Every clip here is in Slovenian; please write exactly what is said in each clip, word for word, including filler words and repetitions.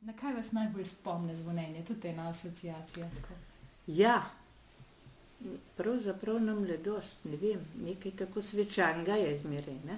Na kaj vas najbolj spomne zvonjenje? Tudi ena asociacija. Tako. Ja, pravzaprav na mladost, ne vem, nekaj tako svečanega je zmeraj, ne?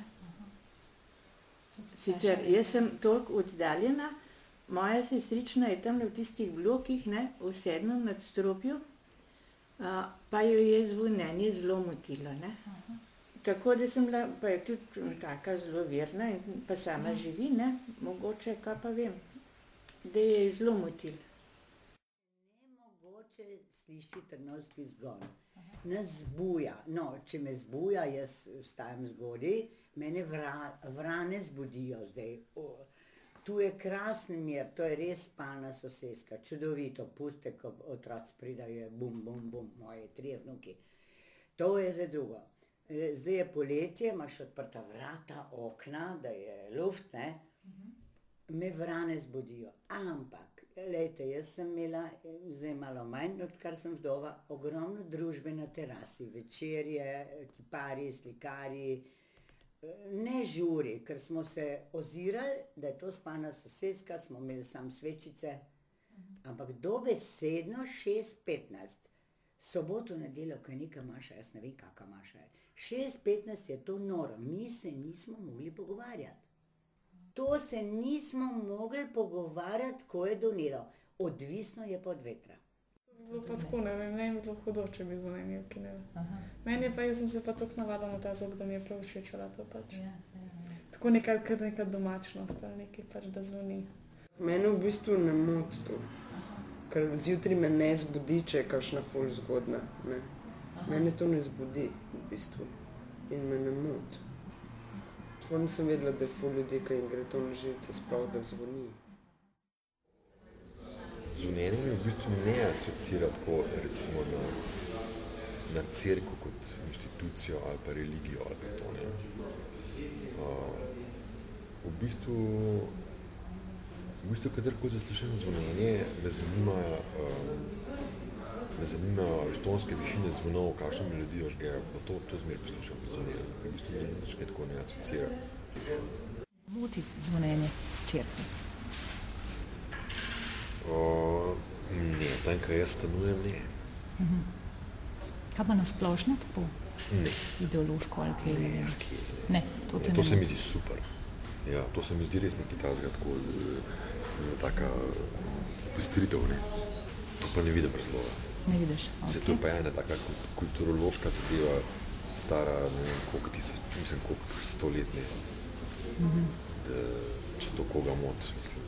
Sicer, jaz sem toliko oddaljena, moja sestrična je tamle v tistih blokih, ne, v sedmem nadstropju, a, pa jo je zvonjenje zelo motilo, ne. Aha. Tako da sem bila, pa je tudi taka zelo verna in pa sama živi, ne, mogoče, kaj pa vem, da je zelo motil. Nemogoče sliši Trnovski zgon. Nas zbuja, no, če me zbuja, jaz vstajam zgodaj, mene vra, vrane zbudijo zdaj. O, tu je krasen mir, to je res spalna soseska, čudovito, puste, ko otroci pridajo, bum, bum, bum, moje trije vnuki. To je za drugo. Zdaj je poletje, imaš odprta vrata, okna, da je luft, ne, me vrane zbudijo. Ampak, lejte, jaz sem imela, zdaj malo manj, odkar sem vdova, ogromno družbe na terasi, večerje, kipari, slikari, ne žuri, ker smo se ozirali, da je to spalna soseska, smo imeli sam svečice, ampak dobesedno šest petnajst. Soboto, nedeljo, ko je neka maša, jaz ne vem, kakva maša je. šest petnajst je to noro, mi se nismo mogli pogovarjati. To se nismo mogli pogovarjati, ko je donelo. Odvisno je pa od vetra. Bilo pa tako, ne vem, ne bi bilo hudo, če bi zvonjenje ukinili. Meni je pa, jaz sem se pa tako navadila na ta zvok, da mi je prav všečala to pač. Ja, ja, ja. Tako neka, neka domačnost ali nekaj pač, da zvoni. Mene v bistvu ne moti to. Ker zjutraj me ne zbudi, če je kakšna ful zgodna, ne. Mene to ne zbudi, v bistvu. In me ne moti. Sploh nisem vedela, da je ful ljudi, ki jim gre to na živce, sploh da zvoni. Zvonjenje me v bistvu ne asocira tako, recimo, na, na cerkev kot inštitucijo ali pa religijo ali pa to, ne. Uh, v bistvu V bistvu, kadarkoli zaslišam zvonjenje, me zanima, um, me zanima tonske višine zvonov, kakšno melodijo žgejo, pa to, to zmeraj poslušam zvonjenje. V bistvu me nič kaj tako ne asocira. Moti zvonjenje cerkve? Ne, tam, kaj jaz stanujem, ne. Uh-huh. Kaj pa nasplošno tako? Ne. Ideološko ali kaj? Ne, kaj ne. Ne, to te ne, ne. To se mi zdi super. Ja, to se mi zdi res nekaj tazga, tako, taka postritev, ne. To pa ne vidim razloga. Ne vidiš, ok. Se to je pa ena taka kulturološka zadeva, stara, ne vem, koliko tisoč, mislim, koliko sto let, ne. Mm-hmm. Da, če to koga moti, mislim.